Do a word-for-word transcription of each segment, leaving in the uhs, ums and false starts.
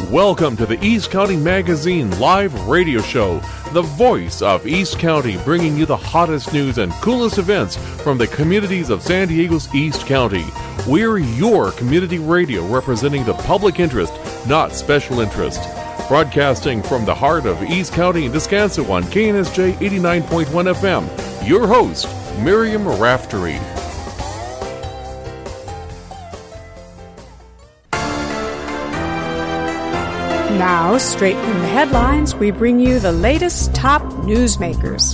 Welcome to the East County Magazine live radio show, the voice of East County, bringing you the hottest news and coolest events from the communities of San Diego's East County. We're your community radio representing the public interest, not special interest. Broadcasting from the heart of East County and Descanso on K N S J eighty-nine point one F M, your host, Miriam Raftery. Now, straight from the headlines, we bring you the latest top newsmakers.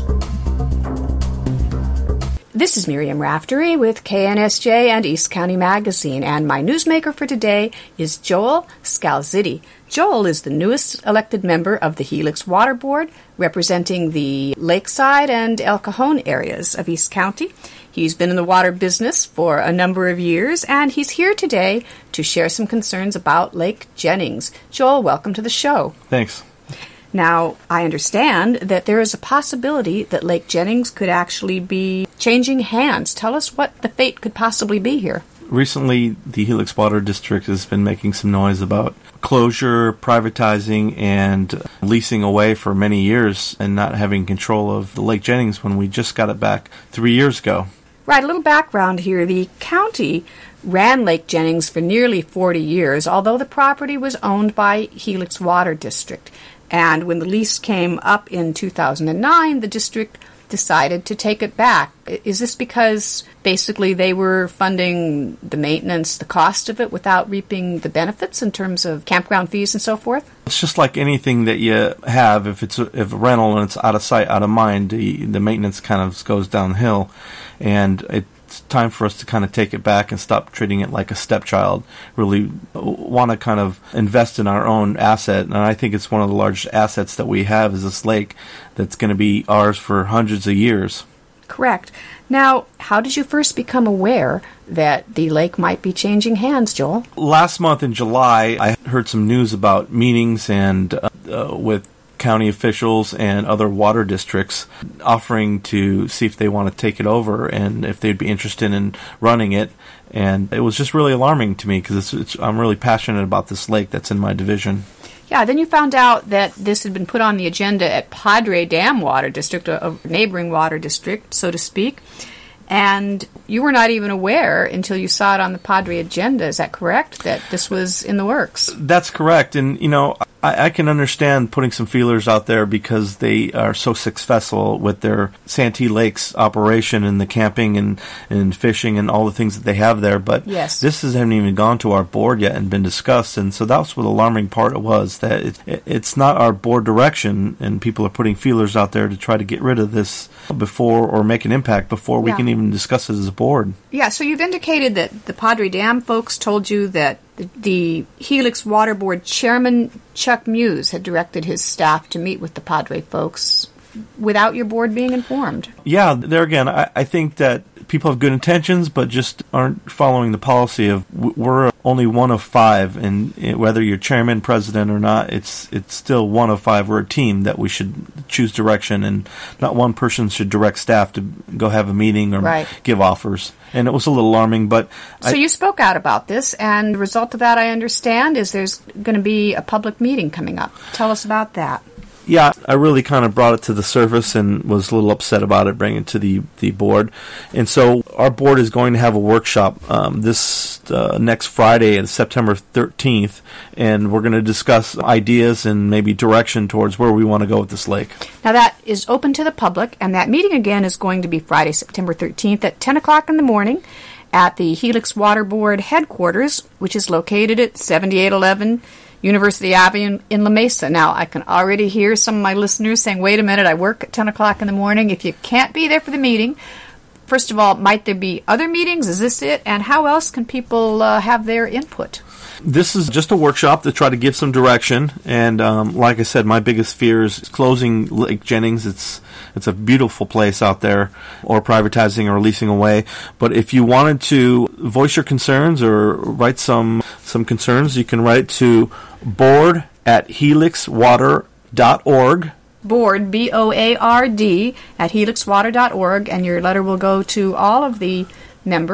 This is Miriam Raftery with K N S J and East County Magazine, and my newsmaker for today is Joel Scalzitti. Joel is the newest elected member of the Helix Water Board, representing the Lakeside and El Cajon areas of East County. He's been in the water business for a number of years, and he's here today to share some concerns about Lake Jennings. Joel, welcome to the show. Thanks. Now, I understand that there is a possibility that Lake Jennings could actually be changing hands. Tell us what the fate could possibly be here. Recently, the Helix Water District has been making some noise about closure, privatizing, and leasing away for many years and not having control of the Lake Jennings when we just got it back three years ago. Right, a little background here. The county ran Lake Jennings for nearly forty years, although the property was owned by Helix Water District. And when the lease came up in two thousand nine, the district decided to take it back. Is this because basically they were funding the maintenance, the cost of it, without reaping the benefits in terms of campground fees and so forth? It's just like anything that you have. If it's a, if a rental and it's out of sight, out of mind, the, the maintenance kind of goes downhill. And it's time for us to kind of take it back and stop treating it like a stepchild. Really want to kind of invest in our own asset. And I think it's one of the largest assets that we have is this lake that's going to be ours for hundreds of years. Correct. Now, how did you first become aware that the lake might be changing hands, Joel? Last month in July, I heard some news about meetings and uh, uh, with county officials and other water districts offering to see if they want to take it over and if they'd be interested in running it. And it was just really alarming to me because it's, it's, I'm really passionate about this lake that's in my division. Yeah, then you found out that this had been put on the agenda at Padre Dam Water District, a, a neighboring water district, so to speak. And you were not even aware until you saw it on the Padre agenda. Is that correct, that this was in the works? That's correct. And, you know, I, I can understand putting some feelers out there because they are so successful with their Santee Lakes operation and the camping and, and fishing and all the things that they have there. But yes, this hasn't even gone to our board yet and been discussed. And so that's what the alarming part was, that it, it, it's not our board direction, and people are putting feelers out there to try to get rid of this before or make an impact before we yeah. can even discuss it as a board. Yeah, so you've indicated that the Padre Dam folks told you that the, the Helix Water Board Chairman Chuck Muse had directed his staff to meet with the Padre folks without your board being informed. Yeah, there again, I, I think that people have good intentions, but just aren't following the policy of we're only one of five, and whether you're chairman, president, or not, it's it's still one of five. We're a team that we should choose direction, and not one person should direct staff to go have a meeting or right. give offers. And it was a little alarming, but... So I, you spoke out about this, and the result of that, I understand, is there's going to be a public meeting coming up. Tell us about that. Yeah, I really kind of brought it to the surface and was a little upset about it, bringing it to the, the board. And so our board is going to have a workshop um, this uh, next Friday, September thirteenth, and we're going to discuss ideas and maybe direction towards where we want to go with this lake. Now that is open to the public, and that meeting again is going to be Friday, September thirteenth at ten o'clock in the morning at the Helix Water Board headquarters, which is located at seventy-eight eleven University Avenue in La Mesa. Now, I can already hear some of my listeners saying, wait a minute, I work at ten o'clock in the morning. If you can't be there for the meeting, first of all, might there be other meetings? Is this it? And how else can people uh, have their input? This is just a workshop to try to give some direction. And um, like I said, my biggest fear is closing Lake Jennings. It's it's a beautiful place out there, or privatizing or leasing away. But if you wanted to voice your concerns or write some some concerns, you can write to board at helix water dot org. Board, B O A R D, at helix water dot org, and your letter will go to all of the members.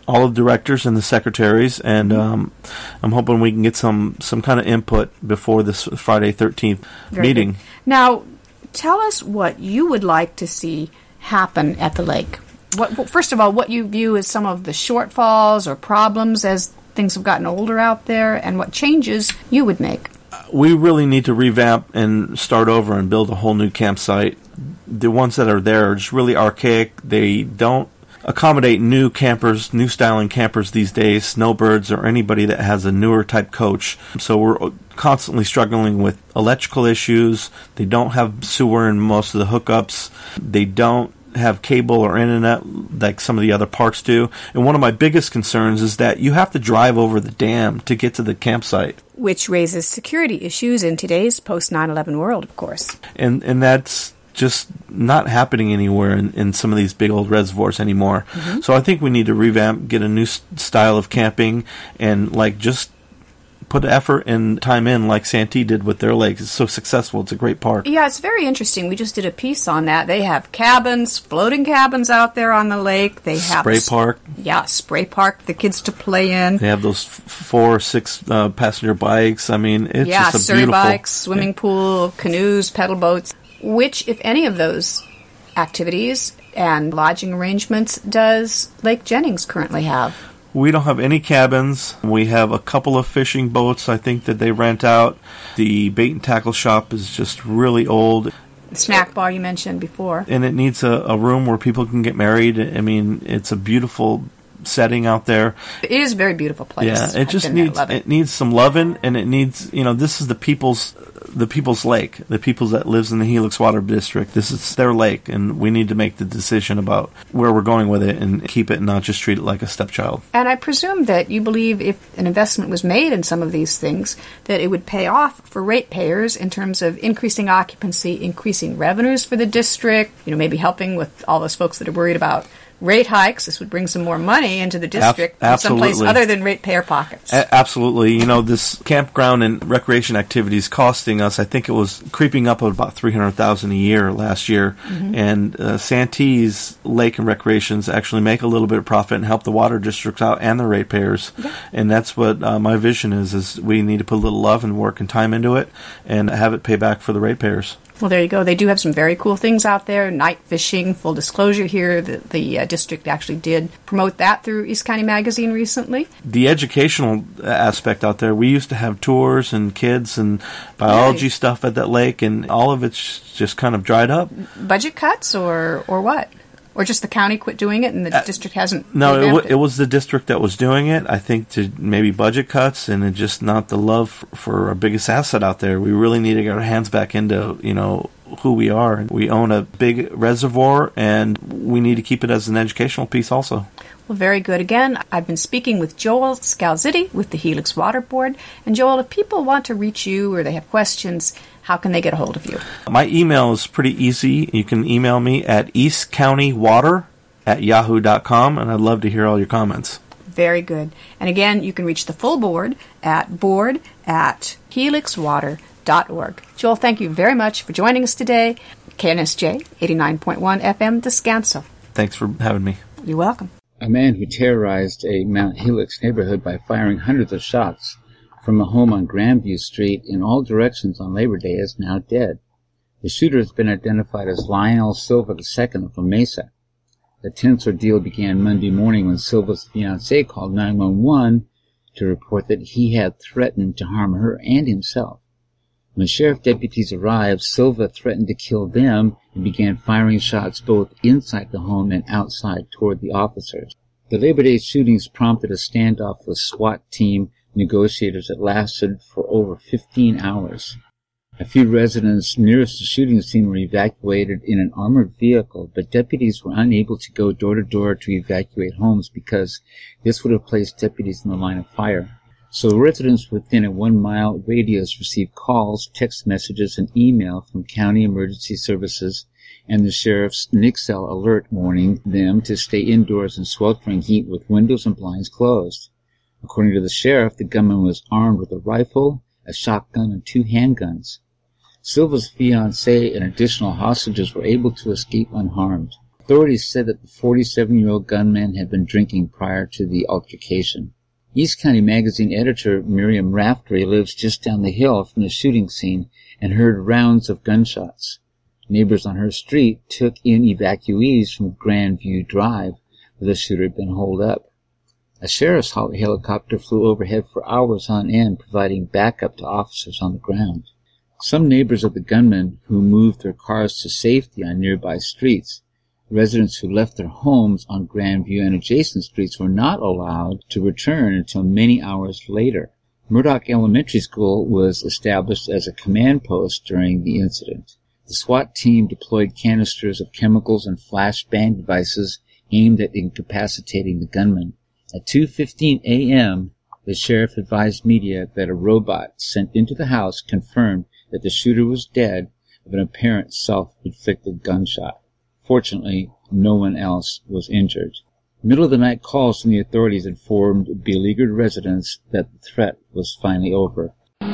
all the directors and the secretaries, and um, I'm hoping we can get some, some kind of input before this Friday thirteenth Very meeting. Good. Now, tell us what you would like to see happen at the lake. What, first of all, what you view as some of the shortfalls or problems as things have gotten older out there, and what changes you would make. We really need to revamp and start over and build a whole new campsite. The ones that are there are just really archaic. They don't accommodate new campers, new styling campers these days, snowbirds, or anybody that has a newer type coach. So we're constantly struggling with electrical issues. They don't have sewer in most of the hookups. They don't have cable or internet like some of the other parks do. And one of my biggest concerns is that you have to drive over the dam to get to the campsite. Which raises security issues in today's post nine eleven world, of course. And and that's just not happening anywhere in, in some of these big old reservoirs anymore. Mm-hmm. So I think we need to revamp, get a new s- style of camping, and like just put effort and time in like Santee did with their lake. It's so successful. It's a great park. Yeah, it's very interesting. We just did a piece on that. They have cabins, floating cabins out there on the lake. They have spray park. Yeah, spray park for the kids to play in. They have those f- four or six uh, passenger bikes. I mean, it's yeah, just a surrey beautiful... bikes, swimming yeah. pool, canoes, pedal boats. Which, if any of those activities and lodging arrangements, does Lake Jennings currently have? We don't have any cabins. We have a couple of fishing boats, I think, that they rent out. The bait and tackle shop is just really old. The snack bar you mentioned before. And it needs a, a room where people can get married. I mean, it's a beautiful setting out there. It is a very beautiful place. Yeah, it I've just been needs there, love it. it needs some loving, and it needs, you know, this is the people's the people's lake, the people that lives in the Helix Water District. This is their lake, and we need to make the decision about where we're going with it and keep it and not just treat it like a stepchild. And I presume that you believe if an investment was made in some of these things, that it would pay off for ratepayers in terms of increasing occupancy, increasing revenues for the district, you know, maybe helping with all those folks that are worried about rate hikes. This would bring some more money into the district Ab- from someplace other than ratepayer pockets. A- absolutely. You know, this campground and recreation activities costing us, I think it was creeping up at about three hundred thousand dollars a year last year. Mm-hmm. And uh, Santee's Lake and Recreations actually make a little bit of profit and help the water districts out and the ratepayers. Yeah. And that's what uh, my vision is, is we need to put a little love and work and time into it and have it pay back for the ratepayers. Well, there you go. They do have some very cool things out there. Night fishing, full disclosure here, the, the uh, district actually did promote that through East County Magazine recently. The educational aspect out there, we used to have tours and kids and biology right. stuff at that lake, and all of it's just kind of dried up. Budget cuts or, or what? Or just the county quit doing it and the uh, district hasn't No, it, w- it? it was the district that was doing it. I think to maybe budget cuts and it just not the love for, for our biggest asset out there. We really need to get our hands back into, you know, who we are. We own a big reservoir and we need to keep it as an educational piece also. Well, very good. Again, I've been speaking with Joel Scalzitti with the Helix Water Board. And Joel, if people want to reach you or they have questions, how can they get a hold of you? My email is pretty easy. You can email me at eastcountywater at yahoo dot com, and I'd love to hear all your comments. Very good. And again, you can reach the full board at board at helix water dot org. Joel, thank you very much for joining us today. K N S J eighty-nine point one F M, Descanso. Thanks for having me. You're welcome. A man who terrorized a Mount Helix neighborhood by firing hundreds of shots from a home on Grandview Street in all directions on Labor Day is now dead. The shooter has been identified as Lionel Silva the Second of La Mesa. The tense ordeal began Monday morning when Silva's fiancée called nine one one to report that he had threatened to harm her and himself. When sheriff deputies arrived, Silva threatened to kill them and began firing shots both inside the home and outside toward the officers. The Labor Day shootings prompted a standoff with SWAT team negotiators that lasted for over fifteen hours. A few residents nearest the shooting scene were evacuated in an armored vehicle, but deputies were unable to go door to door to evacuate homes because this would have placed deputies in the line of fire. So residents within a one-mile radius received calls, text messages, and email from County Emergency Services and the sheriff's Nixel alert warning them to stay indoors in sweltering heat with windows and blinds closed. According to the sheriff, the gunman was armed with a rifle, a shotgun, and two handguns. Silva's fiancée and additional hostages were able to escape unharmed. Authorities said that the forty-seven-year-old gunman had been drinking prior to the altercation. East County Magazine editor Miriam Raftery lives just down the hill from the shooting scene and heard rounds of gunshots. Neighbors on her street took in evacuees from Grandview Drive, where the shooter had been holed up. A sheriff's helicopter flew overhead for hours on end, providing backup to officers on the ground. Some neighbors of the gunman who moved their cars to safety on nearby streets. Residents who left their homes on Grandview and adjacent streets were not allowed to return until many hours later. Murdoch Elementary School was established as a command post during the incident. The SWAT team deployed canisters of chemicals and flashbang devices aimed at incapacitating the gunman. At two fifteen a.m., the sheriff advised media that a robot sent into the house confirmed that the shooter was dead of an apparent self-inflicted gunshot. Fortunately, no one else was injured. Middle-of-the-night calls from the authorities informed beleaguered residents that the threat was finally over.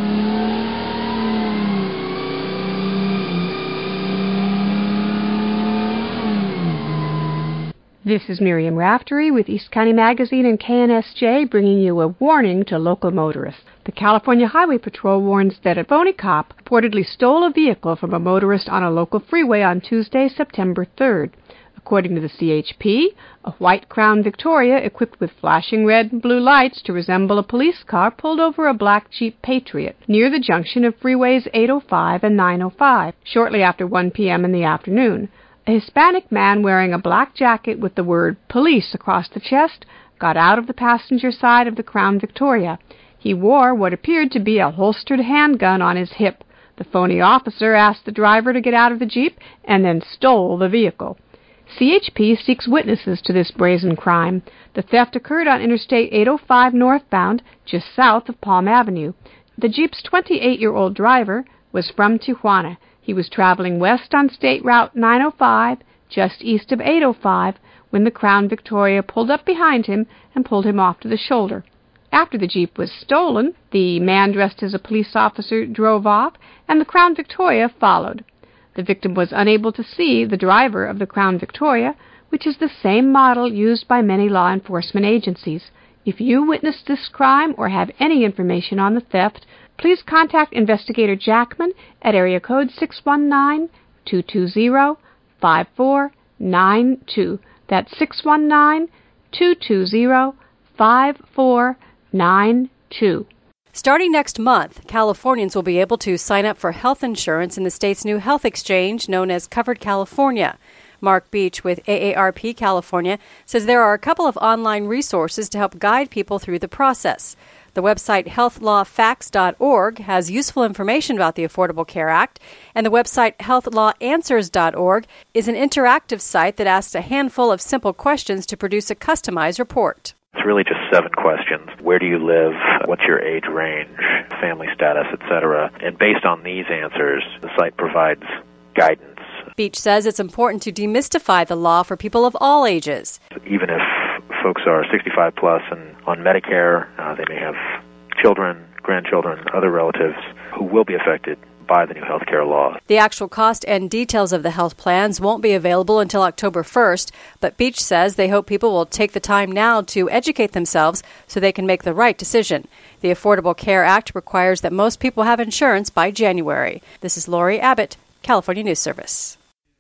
This is Miriam Raftery with East County Magazine and K N S J bringing you a warning to local motorists. The California Highway Patrol warns that a phony cop reportedly stole a vehicle from a motorist on a local freeway on Tuesday, September third. According to the C H P, a white Crown Victoria equipped with flashing red and blue lights to resemble a police car pulled over a black Jeep Patriot near the junction of freeways eight oh five and nine oh five shortly after one p.m. in the afternoon. A Hispanic man wearing a black jacket with the word police across the chest got out of the passenger side of the Crown Victoria. He wore what appeared to be a holstered handgun on his hip. The phony officer asked the driver to get out of the Jeep and then stole the vehicle. C H P seeks witnesses to this brazen crime. The theft occurred on Interstate eight oh five northbound, just south of Palm Avenue. The Jeep's twenty-eight-year-old driver was from Tijuana. He was traveling west on State Route nine oh five, just east of eight oh five, when the Crown Victoria pulled up behind him and pulled him off to the shoulder. After the Jeep was stolen, the man dressed as a police officer drove off, and the Crown Victoria followed. The victim was unable to see the driver of the Crown Victoria, which is the same model used by many law enforcement agencies. If you witnessed this crime or have any information on the theft, please contact Investigator Jackman at area code six one nine, two two zero, five four nine two. That's six one nine, two two zero, five four nine two. Starting next month, Californians will be able to sign up for health insurance in the state's new health exchange known as Covered California. Mark Beach with A A R P California says there are a couple of online resources to help guide people through the process. The website health law facts dot org has useful information about the Affordable Care Act, and the website health law answers dot org is an interactive site that asks a handful of simple questions to produce a customized report. It's really just seven questions. Where do you live? What's your age range? Family status, et cetera. And based on these answers, the site provides guidance. Beach says it's important to demystify the law for people of all ages. Even if folks are sixty-five plus and on Medicare, uh, they may have children, grandchildren, other relatives who will be affected by the new health care law. The actual cost and details of the health plans won't be available until October first, but Beach says they hope people will take the time now to educate themselves so they can make the right decision. The Affordable Care Act requires that most people have insurance by January. This is Lori Abbott, California News Service.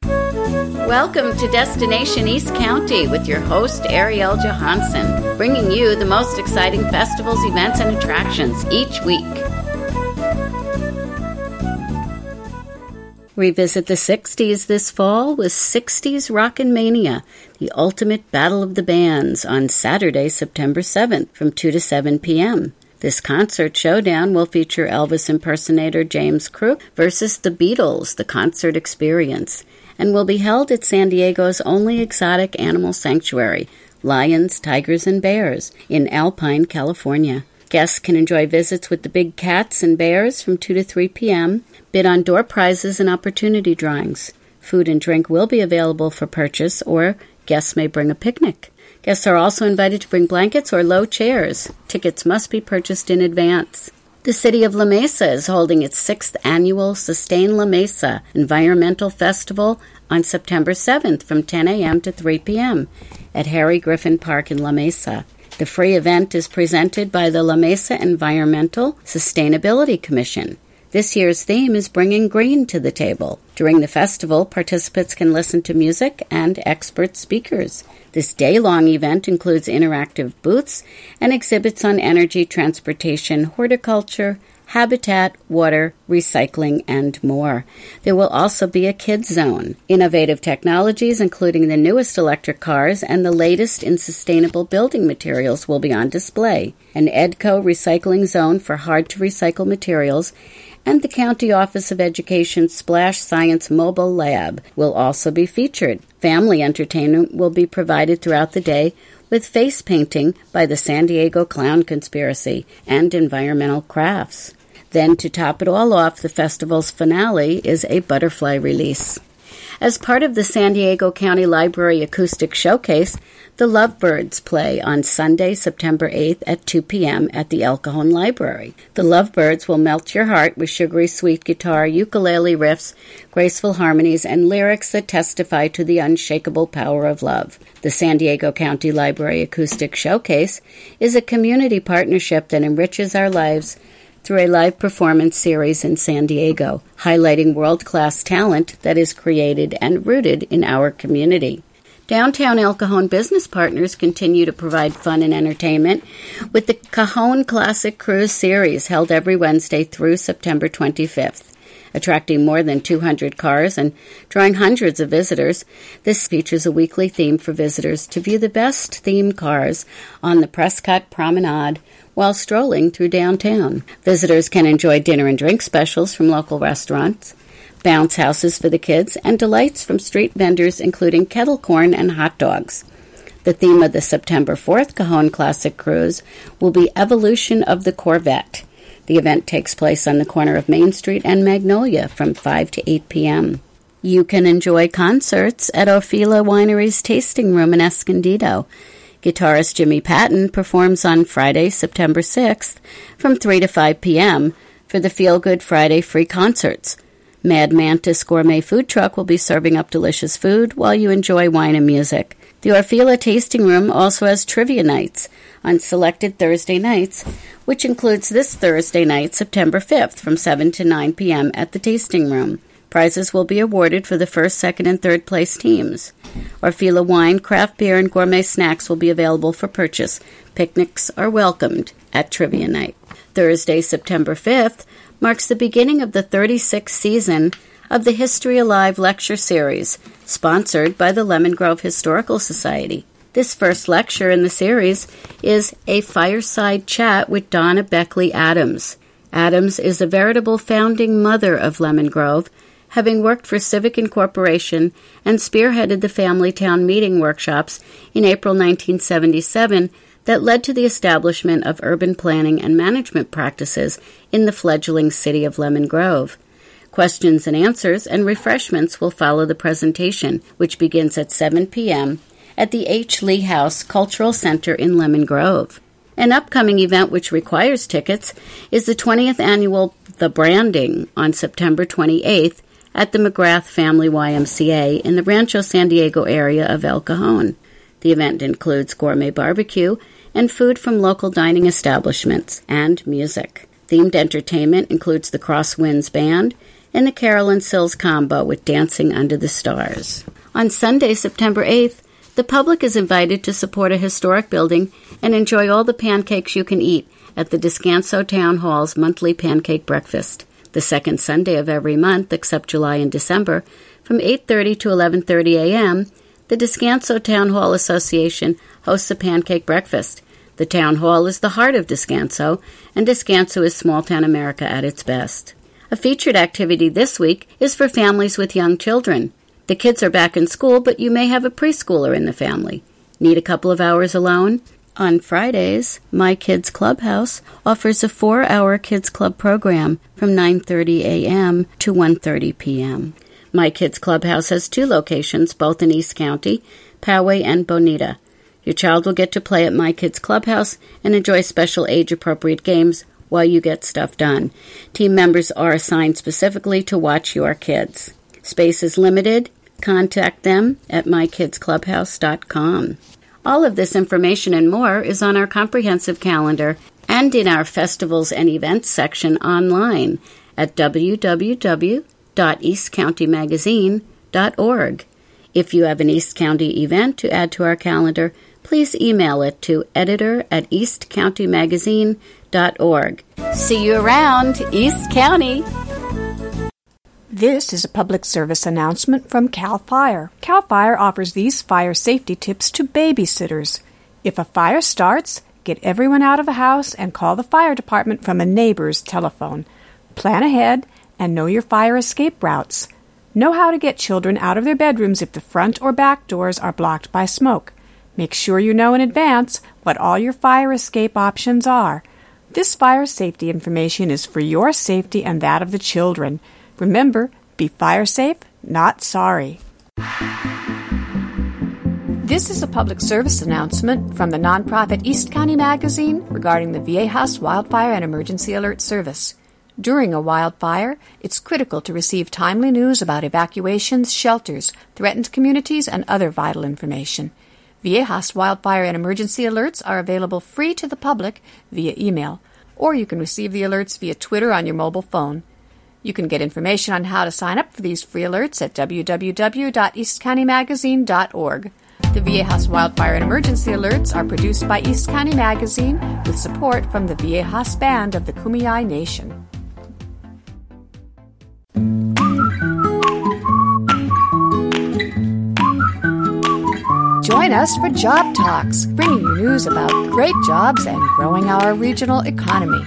Welcome to Destination East County with your host, Ariel Johansson, bringing you the most exciting festivals, events, and attractions each week. Revisit the sixties this fall with sixties Rockin' Mania, the ultimate battle of the bands, on Saturday, September seventh from two to seven p.m. This concert showdown will feature Elvis impersonator James Crook versus the Beatles, the concert experience, and will be held at San Diego's only exotic animal sanctuary, Lions, Tigers, and Bears, in Alpine, California. Guests can enjoy visits with the big cats and bears from two to three p.m., bid on door prizes and opportunity drawings. Food and drink will be available for purchase, or guests may bring a picnic. Guests are also invited to bring blankets or low chairs. Tickets must be purchased in advance. The city of La Mesa is holding its sixth annual Sustain La Mesa Environmental Festival on September seventh from ten a.m. to three p.m. at Harry Griffin Park in La Mesa. The free event is presented by the La Mesa Environmental Sustainability Commission. This year's theme is Bringing Green to the Table. During the festival, participants can listen to music and expert speakers. This day-long event includes interactive booths and exhibits on energy, transportation, horticulture, habitat, water, recycling, and more. There will also be a kids zone. Innovative technologies, including the newest electric cars and the latest in sustainable building materials, will be on display. An EDCO recycling zone for hard-to-recycle materials and the County Office of Education's Splash Science Mobile Lab will also be featured. Family entertainment will be provided throughout the day with face painting by the San Diego Clown Conspiracy and environmental crafts. Then, to top it all off, the festival's finale is a butterfly release. As part of the San Diego County Library Acoustic Showcase, the Lovebirds play on Sunday, September eighth at two p.m. at the El Cajon Library. The Lovebirds will melt your heart with sugary sweet guitar, ukulele riffs, graceful harmonies, and lyrics that testify to the unshakable power of love. The San Diego County Library Acoustic Showcase is a community partnership that enriches our lives through a live performance series in San Diego, highlighting world-class talent that is created and rooted in our community. Downtown El Cajon business partners continue to provide fun and entertainment with the Cajon Classic Cruise Series held every Wednesday through September twenty-fifth. Attracting more than two hundred cars and drawing hundreds of visitors, this features a weekly theme for visitors to view the best themed cars on the Prescott Promenade while strolling through downtown. Visitors can enjoy dinner and drink specials from local restaurants, bounce houses for the kids, and delights from street vendors including kettle corn and hot dogs. The theme of the September fourth Cajon Classic Cruise will be Evolution of the Corvette. The event takes place on the corner of Main Street and Magnolia from five to eight p.m. You can enjoy concerts at Orfila Winery's Tasting Room in Escondido. Guitarist Jimmy Patton performs on Friday, September sixth from three to five p.m. for the Feel Good Friday free concerts. Mad Mantis Gourmet Food Truck will be serving up delicious food while you enjoy wine and music. The Orfila Tasting Room also has trivia nights on selected Thursday nights, which includes this Thursday night, September fifth, from seven to nine p.m. at the Tasting Room. Prizes will be awarded for the first, second, and third place teams. Orfila wine, craft beer, and gourmet snacks will be available for purchase. Picnics are welcomed at Trivia Night. Thursday, September fifth, marks the beginning of the thirty-sixth season of the History Alive lecture series, sponsored by the Lemon Grove Historical Society. This first lecture in the series is a fireside chat with Donna Beckley Adams. Adams is a veritable founding mother of Lemon Grove, having worked for Civic Incorporation and spearheaded the Family Town Meeting workshops in April nineteen seventy-seven that led to the establishment of urban planning and management practices in the fledgling city of Lemon Grove. Questions and answers and refreshments will follow the presentation, which begins at seven p.m. at the H. Lee House Cultural Center in Lemon Grove. An upcoming event which requires tickets is the twentieth annual The Branding on September twenty-eighth at the McGrath Family Y M C A in the Rancho San Diego area of El Cajon. The event includes gourmet barbecue and food from local dining establishments and music. Themed entertainment includes the Crosswinds Band and the Carolyn Sills Combo with Dancing Under the Stars. On Sunday, September eighth, the public is invited to support a historic building and enjoy all the pancakes you can eat at the Descanso Town Hall's monthly pancake breakfast. The second Sunday of every month, except July and December, from eight thirty to eleven thirty a.m., the Descanso Town Hall Association hosts a pancake breakfast. The town hall is the heart of Descanso, and Descanso is small-town America at its best. A featured activity this week is for families with young children. The kids are back in school, but you may have a preschooler in the family. Need a couple of hours alone? On Fridays, My Kids Clubhouse offers a four-hour kids club program from nine thirty a.m. to one thirty p.m. My Kids Clubhouse has two locations, both in East County, Poway and Bonita. Your child will get to play at My Kids Clubhouse and enjoy special age-appropriate games while you get stuff done. Team members are assigned specifically to watch your kids. Space is limited. Contact them at my kids clubhouse dot com. All of this information and more is on our comprehensive calendar and in our festivals and events section online at w w w dot east county magazine dot org. If you have an East County event to add to our calendar, please email it to editor at east county magazine dot org. See you around, East County! This is a public service announcement from CAL FIRE. CAL FIRE offers these fire safety tips to babysitters. If a fire starts, get everyone out of the house and call the fire department from a neighbor's telephone. Plan ahead and know your fire escape routes. Know how to get children out of their bedrooms if the front or back doors are blocked by smoke. Make sure you know in advance what all your fire escape options are. This fire safety information is for your safety and that of the children. Remember, be fire safe, not sorry. This is a public service announcement from the nonprofit East County Magazine regarding the Viejas Wildfire and Emergency Alert Service. During a wildfire, it's critical to receive timely news about evacuations, shelters, threatened communities, and other vital information. Viejas Wildfire and Emergency Alerts are available free to the public via email, or you can receive the alerts via Twitter on your mobile phone. You can get information on how to sign up for these free alerts at w w w dot east county magazine dot org. The Viejas Wildfire and Emergency Alerts are produced by East County Magazine with support from the Viejas Band of the Kumeyaay Nation. Join us for Job Talks, bringing you news about great jobs and growing our regional economy.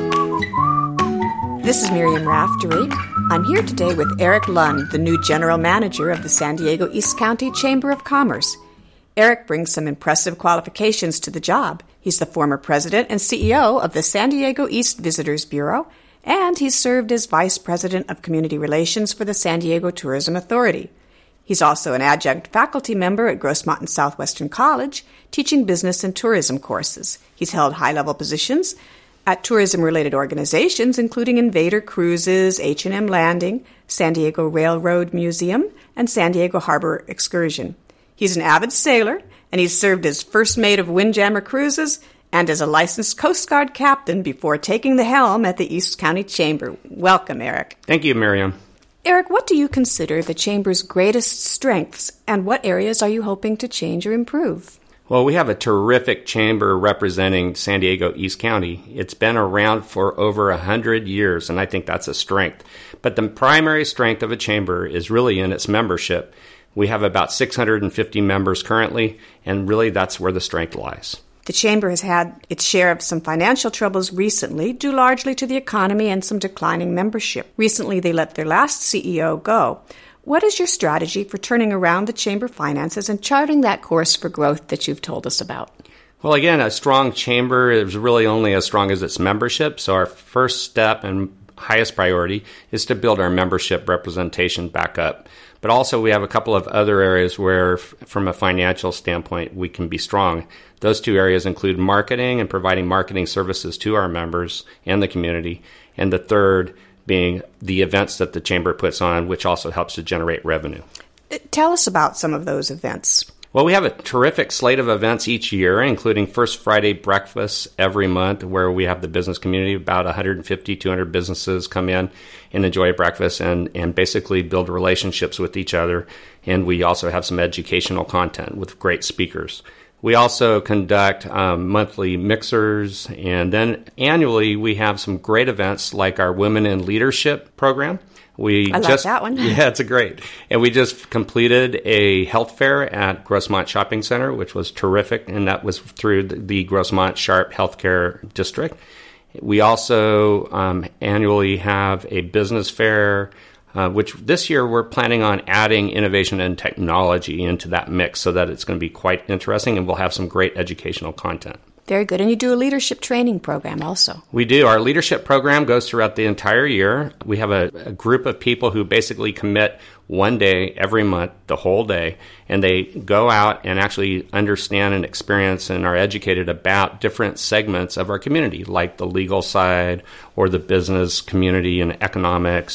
This is Miriam Raftery. I'm here today with Eric Lund, the new general manager of the San Diego East County Chamber of Commerce. Eric brings some impressive qualifications to the job. He's the former president and C E O of the San Diego East Visitors Bureau, and he's served as vice president of community relations for the San Diego Tourism Authority. He's also an adjunct faculty member at Grossmont and Southwestern College, teaching business and tourism courses. He's held high-level positions at tourism-related organizations, including Invader Cruises, H and M Landing, San Diego Railroad Museum, and San Diego Harbor Excursion. He's an avid sailor, and he's served as first mate of Windjammer Cruises and as a licensed Coast Guard captain before taking the helm at the East County Chamber. Welcome, Eric. Thank you, Miriam. Eric, what do you consider the Chamber's greatest strengths, and what areas are you hoping to change or improve? Well, we have a terrific chamber representing San Diego East County. It's been around for over one hundred years, and I think that's a strength. But the primary strength of a chamber is really in its membership. We have about six hundred fifty members currently, and really that's where the strength lies. The Chamber has had its share of some financial troubles recently, due largely to the economy and some declining membership. Recently, they let their last C E O go. What is your strategy for turning around the Chamber finances and charting that course for growth that you've told us about? Well, again, a strong chamber is really only as strong as its membership, so our first step and highest priority is to build our membership representation back up. But also we have a couple of other areas where, f- from a financial standpoint, we can be strong. Those two areas include marketing and providing marketing services to our members and the community. And the third being the events that the Chamber puts on, which also helps to generate revenue. Tell us about some of those events. Well, we have a terrific slate of events each year, including First Friday breakfasts every month, where we have the business community, about one hundred fifty, two hundred businesses come in and enjoy a breakfast and, and basically build relationships with each other. And we also have some educational content with great speakers. We also conduct um, monthly mixers, and then annually we have some great events like our Women in Leadership program. We I like just, that one. Yeah, it's a great. And we just completed a health fair at Grossmont Shopping Center, which was terrific, and that was through the, the Grossmont Sharp Healthcare District. We also um, annually have a business fair, uh, which this year we're planning on adding innovation and technology into that mix so that it's going to be quite interesting, and we'll have some great educational content. Very good. And you do a leadership training program also. We do. Our leadership program goes throughout the entire year. We have a, a group of people who basically commit one day every month, the whole day, and they go out and actually understand and experience and are educated about different segments of our community, like the legal side or the business community and economics.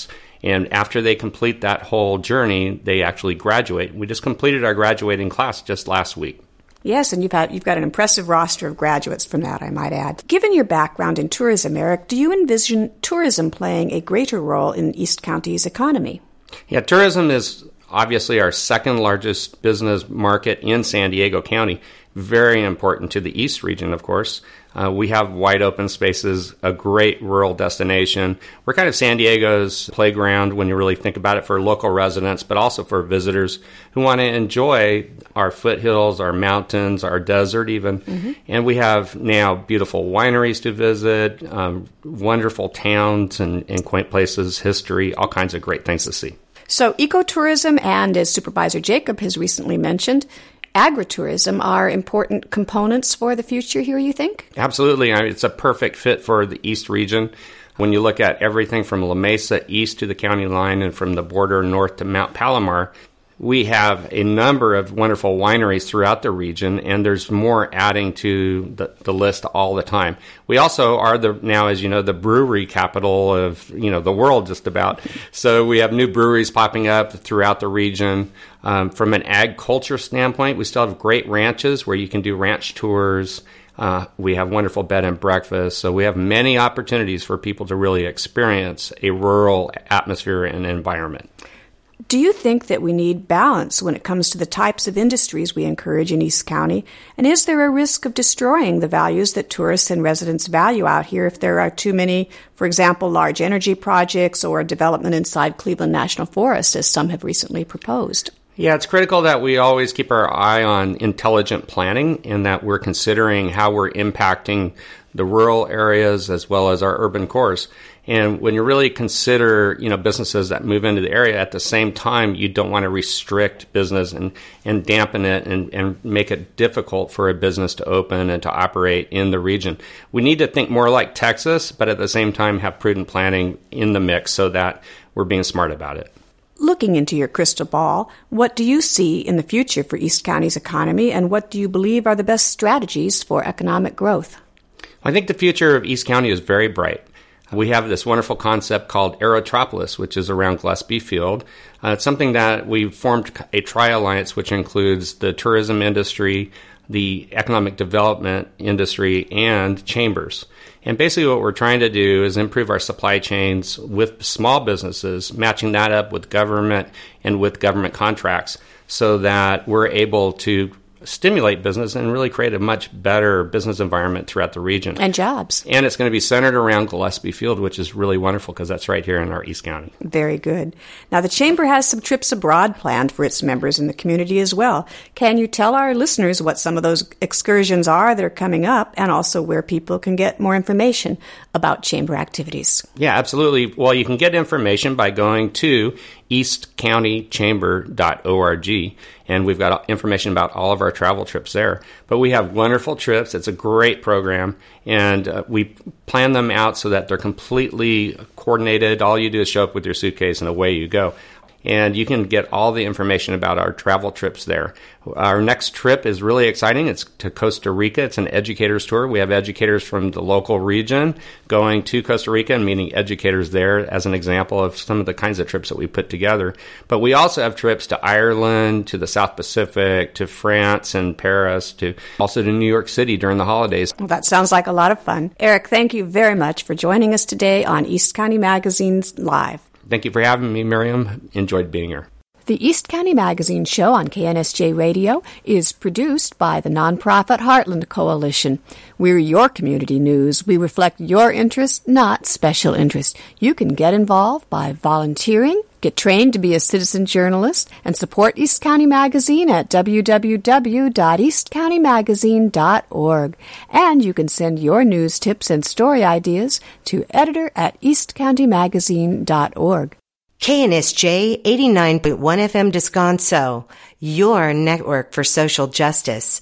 And after they complete that whole journey, they actually graduate. We just completed our graduating class just last week. Yes, and you've had you've got an impressive roster of graduates from that, I might add. Given your background in tourism, Eric, do you envision tourism playing a greater role in East County's economy? Yeah, tourism is obviously our second largest business market in San Diego County. Very important to the East region, of course. Uh, we have wide open spaces, a great rural destination. We're kind of San Diego's playground when you really think about it for local residents, but also for visitors who want to enjoy our foothills, our mountains, our desert even. Mm-hmm. And we have now beautiful wineries to visit, um, wonderful towns and, and quaint places, history, all kinds of great things to see. So ecotourism and, as Supervisor Jacob has recently mentioned, agritourism are important components for the future here, you think? Absolutely. I mean, it's a perfect fit for the East region. When you look at everything from La Mesa east to the county line and from the border north to Mount Palomar, we have a number of wonderful wineries throughout the region, and there's more adding to the, the list all the time. We also are the now, as you know, the brewery capital of you know the world, just about. So we have new breweries popping up throughout the region. Um, from an ag culture standpoint, we still have great ranches where you can do ranch tours. Uh, we have wonderful bed and breakfast. So we have many opportunities for people to really experience a rural atmosphere and environment. Do you think that we need balance when it comes to the types of industries we encourage in East County? And is there a risk of destroying the values that tourists and residents value out here if there are too many, for example, large energy projects or development inside Cleveland National Forest, as some have recently proposed? Yeah, it's critical that we always keep our eye on intelligent planning and that we're considering how we're impacting the rural areas as well as our urban cores. And when you really consider, you know, businesses that move into the area at the same time, you don't want to restrict business and, and dampen it and, and make it difficult for a business to open and to operate in the region. We need to think more like Texas, but at the same time have prudent planning in the mix so that we're being smart about it. Looking into your crystal ball, what do you see in the future for East County's economy, and what do you believe are the best strategies for economic growth? I think the future of East County is very bright. We have this wonderful concept called Aerotropolis, which is around Gillespie Field. Uh, it's something that we formed a tri-alliance, which includes the tourism industry, the economic development industry, and chambers. And basically what we're trying to do is improve our supply chains with small businesses, matching that up with government and with government contracts so that we're able to stimulate business and really create a much better business environment throughout the region. And jobs. And it's going to be centered around Gillespie Field, which is really wonderful because that's right here in our East County. Very good. Now, the Chamber has some trips abroad planned for its members in the community as well. Can you tell our listeners what some of those excursions are that are coming up and also where people can get more information about Chamber activities? Yeah, absolutely. Well, you can get information by going to east county chamber dot org, and we've got information about all of our travel trips there. But we have wonderful trips. It's a great program, and uh, we plan them out so that they're completely coordinated. All you do is show up with your suitcase, and away you go. And you can get all the information about our travel trips there. Our next trip is really exciting. It's to Costa Rica. It's an educators tour. We have educators from the local region going to Costa Rica and meeting educators there as an example of some of the kinds of trips that we put together. But we also have trips to Ireland, to the South Pacific, to France and Paris, to also to New York City during the holidays. Well, that sounds like a lot of fun. Eric, thank you very much for joining us today on East County Magazine's Live. Thank you for having me, Miriam. Enjoyed being here. The East County Magazine show on K N S J Radio is produced by the nonprofit Heartland Coalition. We're your community news. We reflect your interest, not special interest. You can get involved by volunteering, get trained to be a citizen journalist, and support East County Magazine at w w w dot east county magazine dot org. And you can send your news tips and story ideas to editor at east county magazine dot org. K N S J eighty-nine point one F M Descanso, your network for social justice.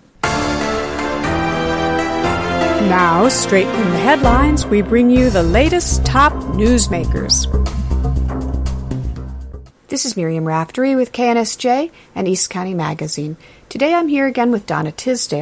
Now, straight from the headlines, we bring you the latest top newsmakers. This is Miriam Raftery with K N S J and East County Magazine. Today I'm here again with Donna Tisdale,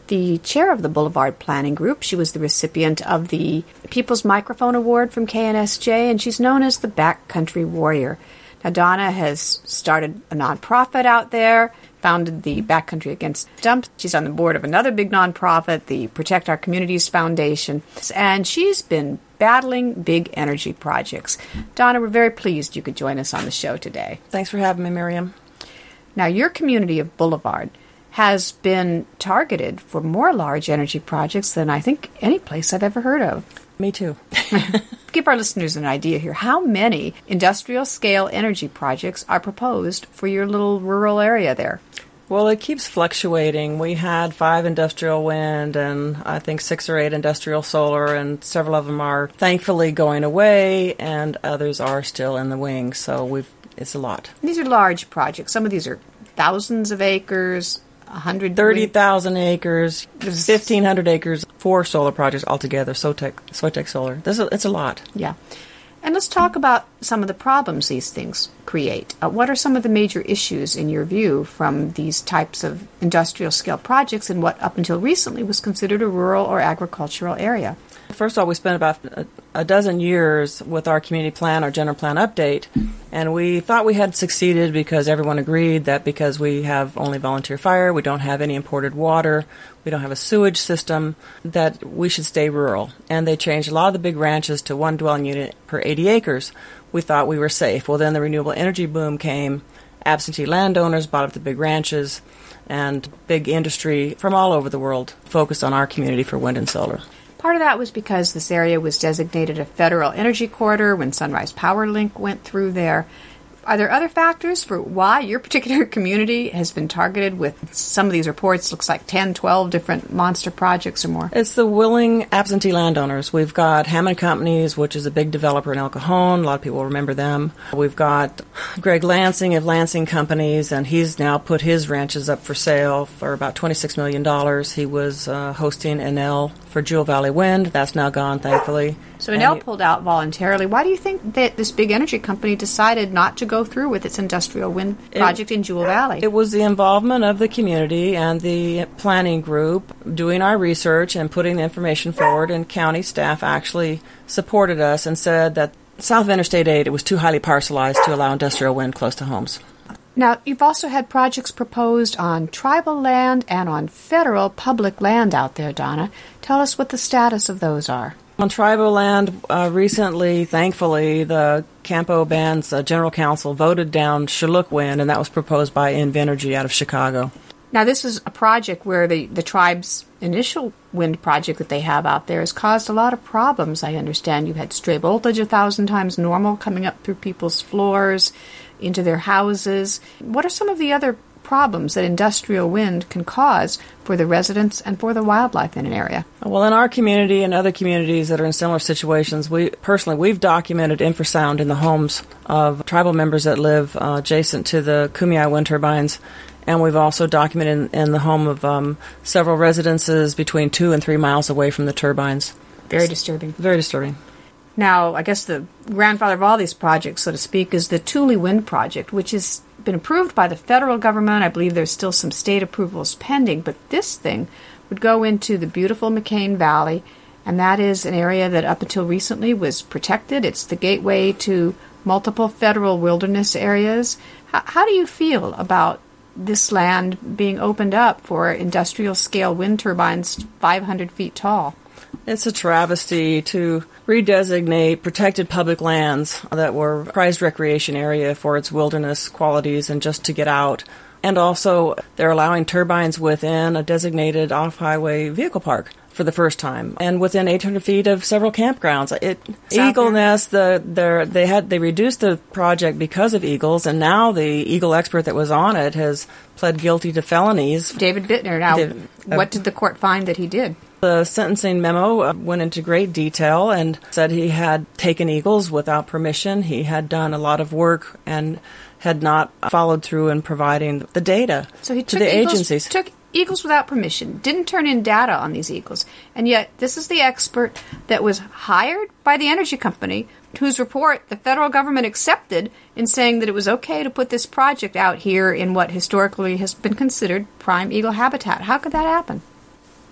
the chair of the Boulevard Planning Group. She was the recipient of the People's Microphone Award from K N S J, and she's known as the Backcountry Warrior. Now, Donna has started a nonprofit out there, founded the Backcountry Against Dumps. She's on the board of another big nonprofit, the Protect Our Communities Foundation, and she's been battling big energy projects. Donna, we're very pleased you could join us on the show today. Thanks for having me, Miriam. Now, your community of Boulevard has been targeted for more large energy projects than I think any place I've ever heard of. Me too. Give our listeners an idea here. How many industrial-scale energy projects are proposed for your little rural area there? Well, it keeps fluctuating. We had five industrial wind and I think six or eight industrial solar, and several of them are thankfully going away, and others are still in the wings. So we've it's a lot. These are large projects. Some of these are thousands of acres, one hundred thirty thousand acres, fifteen hundred acres, four solar projects altogether, Sotec, Sotec Solar. This is, it's a lot. Yeah. And let's talk about some of the problems these things create. Uh, what are some of the major issues, in your view, from these types of industrial-scale projects in what up until recently was considered a rural or agricultural area? First of all, we spent about a, a dozen years with our community plan, our general plan update, and we thought we had succeeded because everyone agreed that because we have only volunteer fire, we don't have any imported water, we don't have a sewage system, that we should stay rural. And they changed a lot of the big ranches to one dwelling unit per eighty acres. We thought we were safe. Well, then the renewable energy boom came, absentee landowners bought up the big ranches, and big industry from all over the world focused on our community for wind and solar. Part of that was because this area was designated a federal energy corridor when Sunrise Power Link went through there. Are there other factors for why your particular community has been targeted with some of these reports? Looks like ten, twelve different monster projects or more. It's the willing absentee landowners. We've got Hammond Companies, which is a big developer in El Cajon. A lot of people remember them. We've got Greg Lansing of Lansing Companies, and he's now put his ranches up for sale for about twenty-six million dollars. He was uh, hosting Enel for Jewel Valley Wind. That's now gone, thankfully. So Enel pulled out voluntarily. Why do you think that this big energy company decided not to go through with its industrial wind project it, in Jewel Valley? It was the involvement of the community and the planning group doing our research and putting the information forward, and county staff actually supported us and said that south of Interstate eight, it was too highly parcelized to allow industrial wind close to homes. Now, you've also had projects proposed on tribal land and on federal public land out there, Donna. Tell us what the status of those are. On tribal land, uh, recently, thankfully, the Campo Band's uh, General Council voted down Chinook Wind, and that was proposed by Invenergy out of Chicago. Now, this is a project where the, the tribe's initial wind project that they have out there has caused a lot of problems, I understand. You've had stray voltage a thousand times normal coming up through people's floors, into their houses. What are some of the other problems that industrial wind can cause for the residents and for the wildlife in an area? Well, in our community and other communities that are in similar situations, we personally, we've documented infrasound in the homes of tribal members that live uh, adjacent to the Kumeyaay wind turbines, and we've also documented in, in the home of um, several residences between two and three miles away from the turbines. Very disturbing. Very disturbing. Now, I guess the grandfather of all these projects, so to speak, is the Tule Wind Project, which has been approved by the federal government. I believe there's still some state approvals pending, but this thing would go into the beautiful McCain Valley, and that is an area that up until recently was protected. It's the gateway to multiple federal wilderness areas. How, how do you feel about this land being opened up for industrial-scale wind turbines five hundred feet tall? It's a travesty to redesignate protected public lands that were a prized recreation area for its wilderness qualities and just to get out. And also, they're allowing turbines within a designated off-highway vehicle park for the first time, and within eight hundred feet of several campgrounds. It, Eagle Nest, the, they had they reduced the project because of eagles, and now the eagle expert that was on it has pled guilty to felonies. David Bittner. Now, David, uh, what did the court find that he did? The sentencing memo went into great detail and said he had taken eagles without permission. He had done a lot of work and had not followed through in providing the data so he to took the eagles, agencies. Took eagles without permission, didn't turn in data on these eagles, and yet this is the expert that was hired by the energy company whose report the federal government accepted in saying that it was okay to put this project out here in what historically has been considered prime eagle habitat. How could that happen?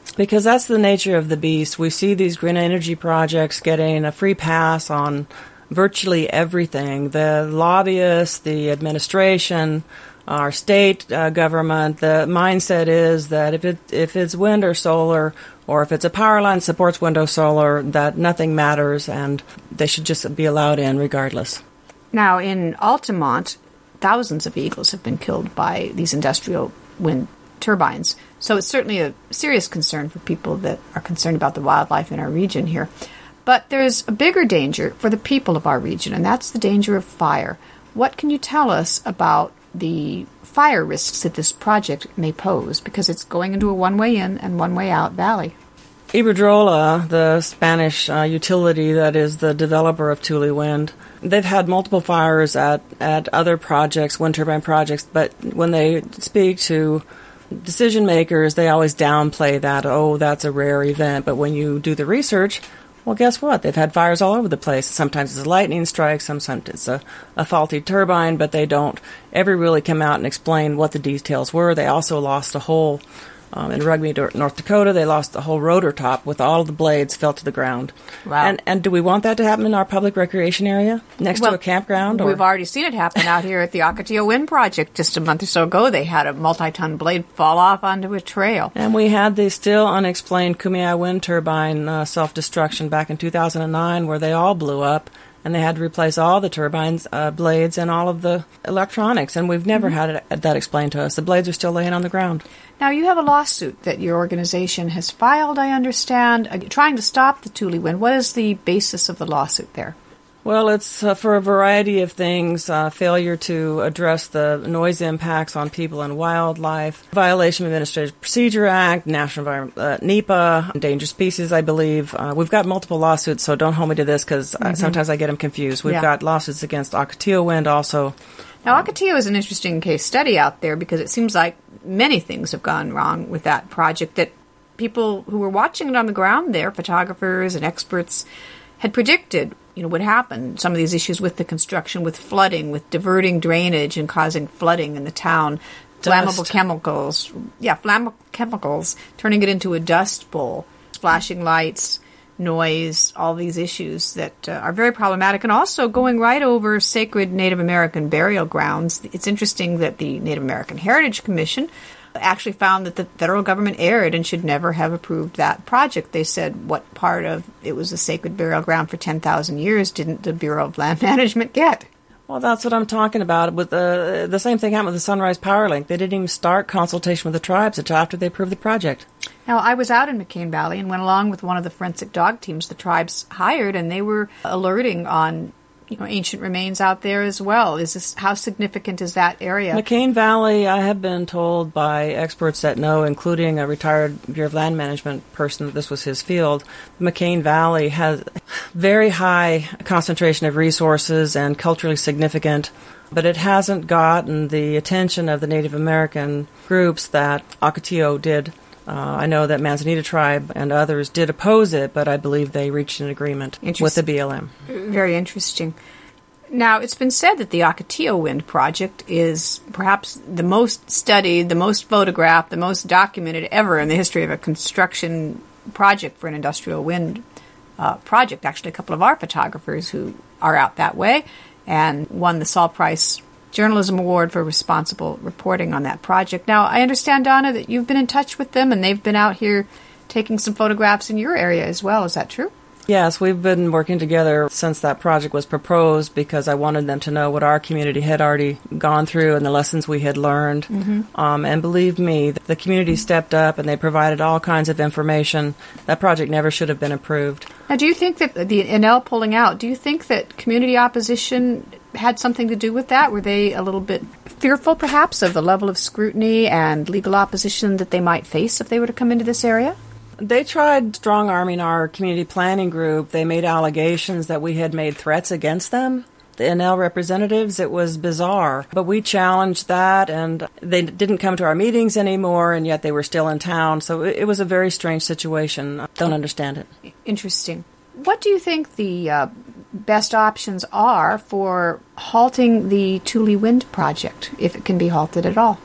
Because that's the nature of the beast. We see these green energy projects getting a free pass on virtually everything. The lobbyists, the administration, our state uh, government, the mindset is that if it if it's wind or solar, or if it's a power line that supports wind or solar, that nothing matters and they should just be allowed in regardless. Now, in Altamont, thousands of eagles have been killed by these industrial wind turbines. So it's certainly a serious concern for people that are concerned about the wildlife in our region here. But there's a bigger danger for the people of our region, and that's the danger of fire. What can you tell us about the fire risks that this project may pose? Because it's going into a one-way in and one-way out valley. Iberdrola, the Spanish uh, utility that is the developer of Tule Wind, they've had multiple fires at, at other projects, wind turbine projects, but when they speak to decision makers, they always downplay that, oh, that's a rare event. But when you do the research, well, guess what? They've had fires all over the place. Sometimes it's a lightning strike, sometimes it's a, a faulty turbine, but they don't ever really come out and explain what the details were. They also lost a whole, um, in Rugby, North Dakota, they lost the whole rotor top with all of the blades fell to the ground. Wow. And and do we want that to happen in our public recreation area next well, to a campground? Or? We've already seen it happen out here at the Ocotillo Wind Project just a month or so ago. They had a multi-ton blade fall off onto a trail. And we had the still unexplained Kumeyaay wind turbine uh, self-destruction back in two thousand nine where they all blew up. And they had to replace all the turbines, uh, blades, and all of the electronics. And we've never mm-hmm. had it, that explained to us. The blades are still laying on the ground. Now, you have a lawsuit that your organization has filed, I understand, uh, trying to stop the Tule Wind. What is the basis of the lawsuit there? Well, it's uh, for a variety of things. Uh, failure to address the noise impacts on people and wildlife, violation of Administrative Procedure Act, National Environment, uh, NEPA, endangered species, I believe. Uh, we've got multiple lawsuits, so don't hold me to this because mm-hmm. sometimes I get them confused. We've yeah. got lawsuits against Ocotillo Wind also. Now, Ocotillo is an interesting case study out there because it seems like many things have gone wrong with that project that people who were watching it on the ground there, photographers and experts, had predicted, you know, would happen. Some of these issues with the construction, with flooding, with diverting drainage and causing flooding in the town, dust. Flammable chemicals, yeah, flammable chemicals, turning it into a dust bowl, flashing lights, noise, all these issues that uh, are very problematic, and also going right over sacred Native American burial grounds. It's interesting that the Native American Heritage Commission actually found that the federal government erred and should never have approved that project. They said what part of it was a sacred burial ground for ten thousand years didn't the Bureau of Land Management get? Well, that's what I'm talking about. With the the same thing happened with the Sunrise Power Link. They didn't even start consultation with the tribes until after they approved the project. Now, I was out in McCain Valley and went along with one of the forensic dog teams the tribes hired, and they were alerting on, you know, ancient remains out there as well. Is this, how significant is that area? McCain Valley, I have been told by experts that know, including a retired Bureau of Land Management person, that this was his field. McCain Valley has very high concentration of resources and culturally significant, but it hasn't gotten the attention of the Native American groups that Ocotillo did. Uh, I know that Manzanita Tribe and others did oppose it, but I believe they reached an agreement with the B L M. Very interesting. Now, it's been said that the Ocotillo Wind Project is perhaps the most studied, the most photographed, the most documented ever in the history of a construction project for an industrial wind uh, project. Actually, a couple of our photographers who are out that way and won the Saul Price Journalism Award for responsible reporting on that project. Now, I understand, Donna, that you've been in touch with them and they've been out here taking some photographs in your area as well. Is that true? Yes, we've been working together since that project was proposed because I wanted them to know what our community had already gone through and the lessons we had learned. Mm-hmm. Um, and believe me, the community stepped up and they provided all kinds of information. That project never should have been approved. Now, do you think that the Enel pulling out, do you think that community opposition had something to do with that? Were they a little bit fearful, perhaps, of the level of scrutiny and legal opposition that they might face if they were to come into this area? They tried strong-arming our community planning group. They made allegations that we had made threats against them, the Enel representatives. It was bizarre. But we challenged that, and they didn't come to our meetings anymore, and yet they were still in town. So it, it was a very strange situation. I don't understand it. Interesting. What do you think the uh, best options are for halting the Tule Wind project, if it can be halted at all?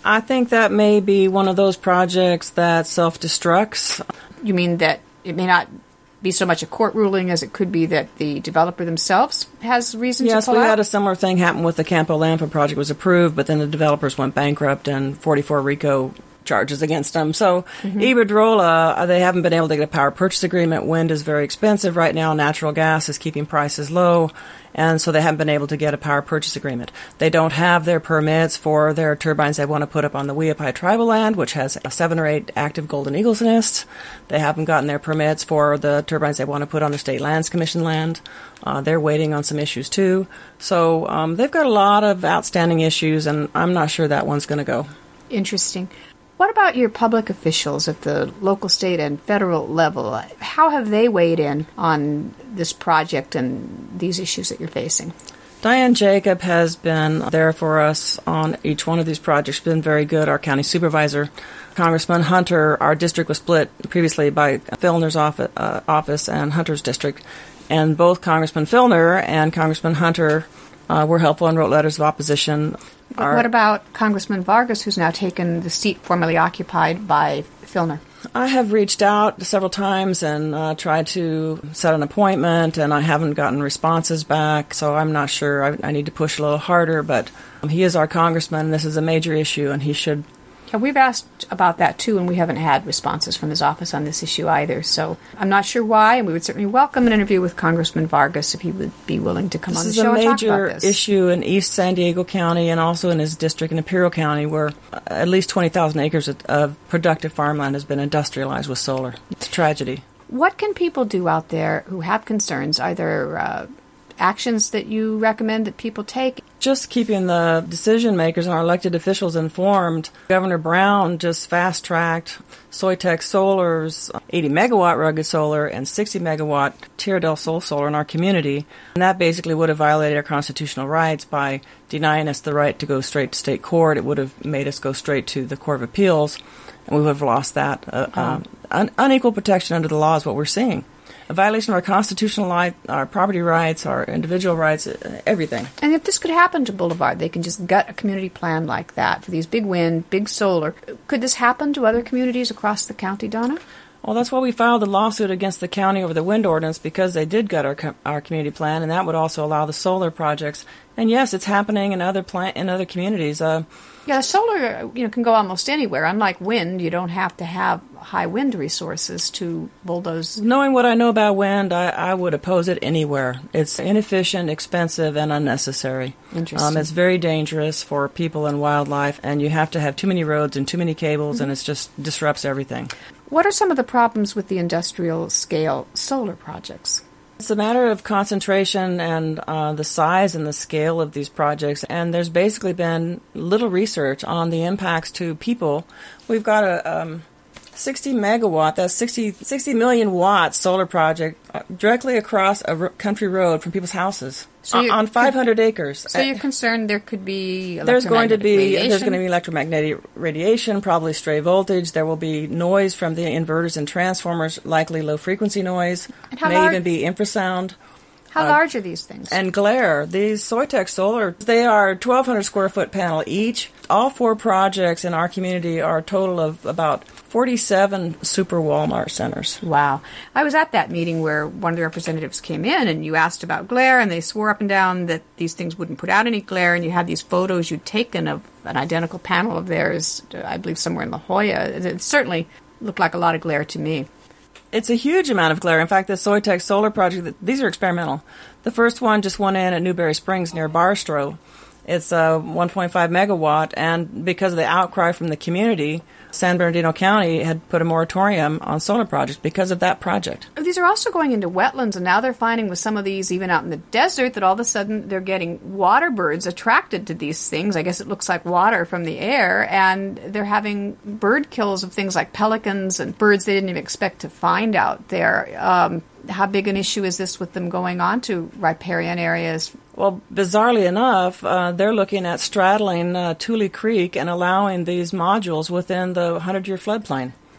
I think that may be one of those projects that self-destructs. You mean that it may not be so much a court ruling as it could be that the developer themselves has reason yes, to pull we out? had a similar thing happen with the Campo Landfill project was approved, but then the developers went bankrupt and forty-four RICO charges against them. So mm-hmm. Iberdrola, they haven't been able to get a power purchase agreement. Wind is very expensive right now. Natural gas is keeping prices low, and so they haven't been able to get a power purchase agreement. They don't have their permits for their turbines they want to put up on the Weapai tribal land, which has seven or eight active golden eagles nests. They haven't gotten their permits for the turbines they want to put on the State Lands Commission land. Uh, they're waiting on some issues too. So um, they've got a lot of outstanding issues, and I'm not sure that one's going to go. Interesting. What about your public officials at the local, state, and federal level? How have they weighed in on this project and these issues that you're facing? Diane Jacob has been there for us on each one of these projects, been very good, our county supervisor. Congressman Hunter, our district was split previously by Filner's office, uh, office and Hunter's district, and both Congressman Filner and Congressman Hunter uh, were helpful and wrote letters of opposition. But Our, what about Congressman Vargas, who's now taken the seat formerly occupied by Filner? I have reached out several times and uh, tried to set an appointment, and I haven't gotten responses back, so I'm not sure. I, I need to push a little harder, but um, he is our congressman. This is a major issue, and he should... Yeah, we've asked about that, too, and we haven't had responses from his office on this issue either, so I'm not sure why, and we would certainly welcome an interview with Congressman Vargas if he would be willing to come this on the show and talk about this. This is a major issue in East San Diego County and also in his district in Imperial County, where at least twenty thousand acres of, of productive farmland has been industrialized with solar. It's a tragedy. What can people do out there who have concerns? Are there uh, actions that you recommend that people take? Just keeping the decision makers and our elected officials informed. Governor Brown just fast-tracked Soitec Solar's eighty megawatt rugged solar and sixty megawatt Tierra del Sol solar in our community. And that basically would have violated our constitutional rights by denying us the right to go straight to state court. It would have made us go straight to the Court of Appeals, and we would have lost that. Uh, uh-huh. um, un- unequal protection under the law is what we're seeing. A violation of our constitutional rights, our property rights, our individual rights, everything. And if this could happen to Boulevard, they can just gut a community plan like that for these big wind, big solar. Could this happen to other communities across the county, Donna? Well, that's why we filed a lawsuit against the county over the wind ordinance, because they did gut our com- our community plan, and that would also allow the solar projects. And yes, it's happening in other plant in other communities. Uh, yeah, solar you know can go almost anywhere. Unlike wind, you don't have to have high wind resources to bulldoze. Knowing what I know about wind, I, I would oppose it anywhere. It's inefficient, expensive, and unnecessary. Interesting. Um, it's very dangerous for people and wildlife, and you have to have too many roads and too many cables, mm-hmm. and it just disrupts everything. What are some of the problems with the industrial scale solar projects? It's a matter of concentration and uh, the size and the scale of these projects, and there's basically been little research on the impacts to people. We've got a um, sixty megawatt, that's sixty, sixty million watt solar project uh, directly across a r- country road from people's houses so on, on five hundred acres. So you're concerned there could be there's going to be radiation? There's going to be electromagnetic radiation, probably stray voltage. There will be noise from the inverters and transformers, likely low frequency noise. And how may large, even be infrasound. How uh, large are these things? And glare. These Soitec Solar, they are twelve hundred square foot panel each. All four projects in our community are a total of about forty-seven super Walmart centers. Wow. I was at that meeting where one of the representatives came in and you asked about glare, and they swore up and down that these things wouldn't put out any glare, and you had these photos you'd taken of an identical panel of theirs, I believe somewhere in La Jolla. It certainly looked like a lot of glare to me. It's a huge amount of glare. In fact, the Soitec Solar project, these are experimental. The first one just went in at Newberry Springs near Barstow. It's a one point five megawatt, and because of the outcry from the community, San Bernardino County had put a moratorium on solar projects because of that project. These are also going into wetlands, and now they're finding with some of these, even out in the desert, that all of a sudden they're getting water birds attracted to these things. I guess it looks like water from the air, and they're having bird kills of things like pelicans and birds they didn't even expect to find out there. Um, how big an issue is this with them going on to riparian areas? Well, bizarrely enough, uh, they're looking at straddling uh, Tule Creek and allowing these modules within the hundred-year floodplain.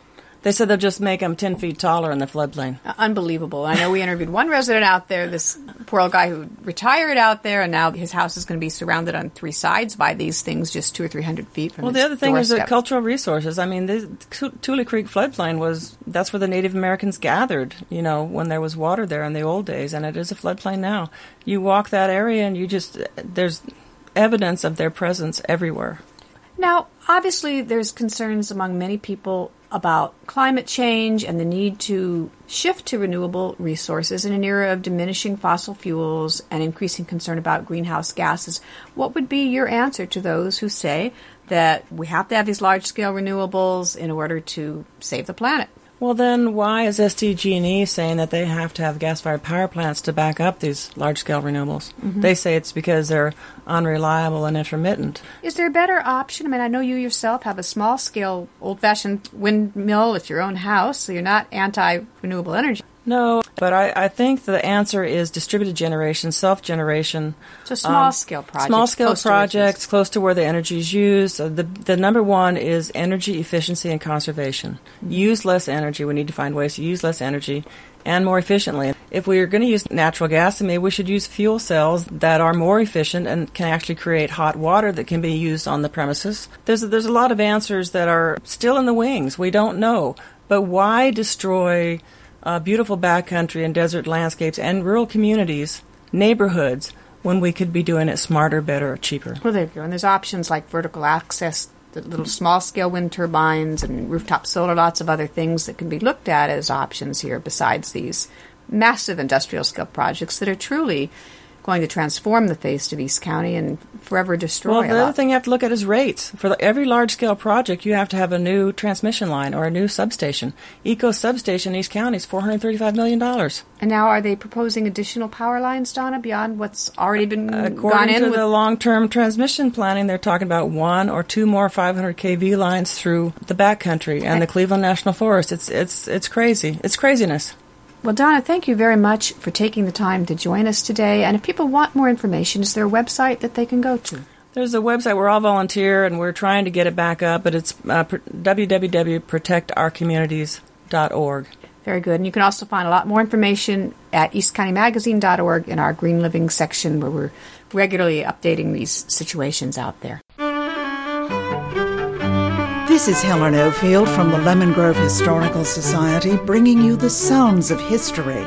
They said they'll just make them ten feet taller in the floodplain. Uh, unbelievable. I know we interviewed one resident out there, this poor old guy who retired out there, and now his house is going to be surrounded on three sides by these things just two or three hundred feet from Well, his the other thing doorstep. is that cultural resources. I mean, the Tule Creek floodplain was, that's where the Native Americans gathered, you know, when there was water there in the old days, and it is a floodplain now. You walk that area and you just, there's evidence of their presence everywhere. Now, obviously, there's concerns among many people about climate change and the need to shift to renewable resources in an era of diminishing fossil fuels and increasing concern about greenhouse gases. What would be your answer to those who say that we have to have these large-scale renewables in order to save the planet? Well, then why is S D G and E saying that they have to have gas-fired power plants to back up these large-scale renewables? Mm-hmm. They say it's because they're unreliable and intermittent. Is there a better option? I mean, I know you yourself have a small-scale, old-fashioned windmill at your own house, so you're not anti-renewable energy. No, but I, I think the answer is distributed generation, self-generation. So small-scale um, projects. Small-scale projects, close to where the energy is used. Uh, the, the number one is energy efficiency and conservation. Mm-hmm. Use less energy. We need to find ways to use less energy and more efficiently. If we are going to use natural gas, then maybe we should use fuel cells that are more efficient and can actually create hot water that can be used on the premises. There's a, there's a lot of answers that are still in the wings. We don't know. But why destroy Uh, beautiful backcountry and desert landscapes and rural communities, neighborhoods, when we could be doing it smarter, better, or cheaper? Well, there you go. And there's options like vertical access, the little small-scale wind turbines and rooftop solar, lots of other things that can be looked at as options here besides these massive industrial-scale projects that are truly going to transform the face of East County and forever destroy Well, a the lot. other thing you have to look at is rates. For the, every large-scale project, you have to have a new transmission line or a new substation. Eco Substation in East County is four hundred thirty-five million dollars. And now are they proposing additional power lines, Donna, beyond what's already been According gone in to with the long-term transmission planning, they're talking about one or two more five hundred k V lines through the backcountry and the Cleveland National Forest. It's it's it's crazy. It's craziness. Well, Donna, thank you very much for taking the time to join us today. And if people want more information, is there a website that they can go to? There's a website. We're all volunteer, and we're trying to get it back up, but it's uh, w w w dot protect our communities dot org. Very good. And you can also find a lot more information at east county magazine dot org in our Green Living section, where we're regularly updating these situations out there. This is Helen Ofield from the Lemon Grove Historical Society, bringing you the sounds of history.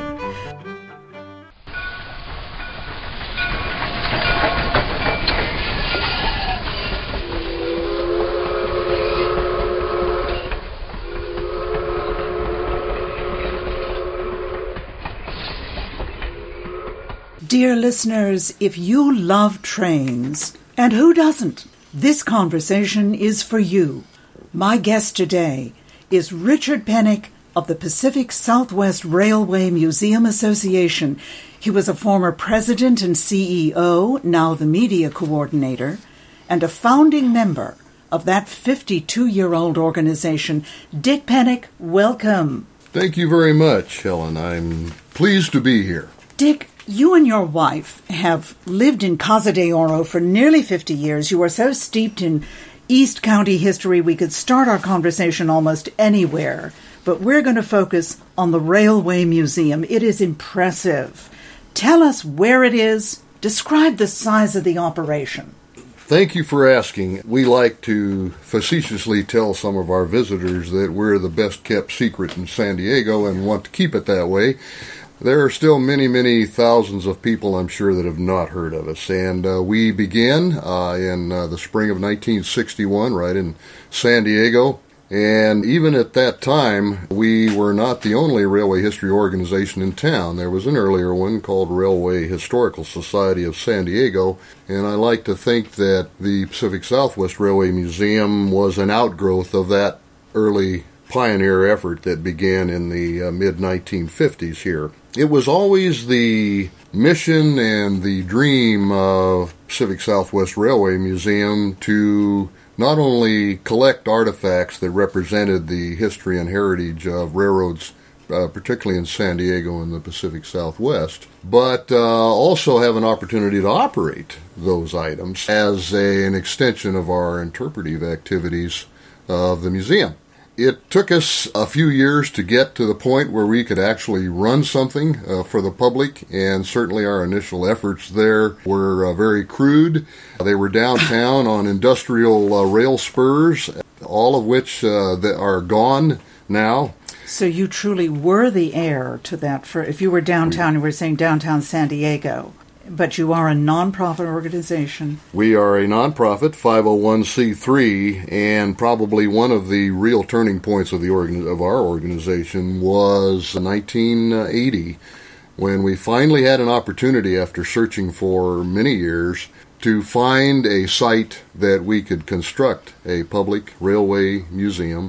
Dear listeners, if you love trains, and who doesn't, this conversation is for you. My guest today is Richard Pennick of the Pacific Southwest Railway Museum Association. He was a former president and C E O, now the media coordinator, and a founding member of that fifty-two-year-old organization. Dick Pennick, welcome. Thank you very much, Helen. I'm pleased to be here. Dick, you and your wife have lived in Casa de Oro for nearly fifty years. You are so steeped in East County history, we could start our conversation almost anywhere, but we're going to focus on the Railway Museum. It is impressive. Tell us where it is. Describe the size of the operation. Thank you for asking. We like to facetiously tell some of our visitors that we're the best-kept secret in San Diego and want to keep it that way. There are still many, many thousands of people, I'm sure, that have not heard of us. And uh, we began uh, in uh, the spring of nineteen sixty-one, right in San Diego. And even at that time, we were not the only railway history organization in town. There was an earlier one called Railway Historical Society of San Diego. And I like to think that the Pacific Southwest Railway Museum was an outgrowth of that early pioneer effort that began in the uh, mid nineteen fifties here. It was always the mission and the dream of Pacific Southwest Railway Museum to not only collect artifacts that represented the history and heritage of railroads, uh, particularly in San Diego and the Pacific Southwest, but uh, also have an opportunity to operate those items as a, an extension of our interpretive activities of the museum. It took us a few years to get to the point where we could actually run something uh, for the public, and certainly our initial efforts there were uh, very crude. They were downtown on industrial uh, rail spurs, all of which uh, that are gone now. So you truly were the heir to that. For if you were downtown, you were saying downtown San Diego, but you are a nonprofit organization. We are a nonprofit, five oh one c three, and probably one of the real turning points of the organ- of our organization was nineteen eighty, when we finally had an opportunity, after searching for many years, to find a site that we could construct a public railway museum